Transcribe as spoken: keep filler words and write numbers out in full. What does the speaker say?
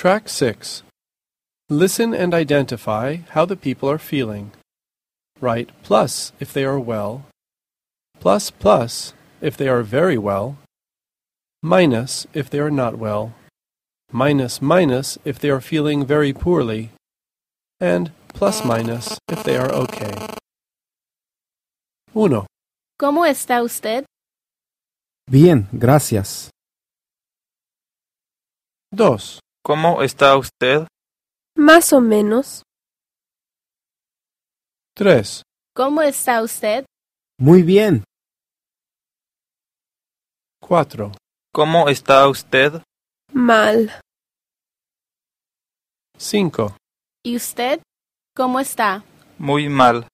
Track six. Listen and identify how the people are feeling. Write plus if they are well, plus plus if they are very well, minus if they are not well, minus minus if they are feeling very poorly, and plus minus if they are okay. Uno. ¿Cómo está usted? Bien, gracias. Dos. ¿Cómo está usted? Más o menos. Tres. ¿Cómo está usted? Muy bien. Cuatro. ¿Cómo está usted? Mal. Cinco. ¿Y usted? ¿Cómo está? Muy mal.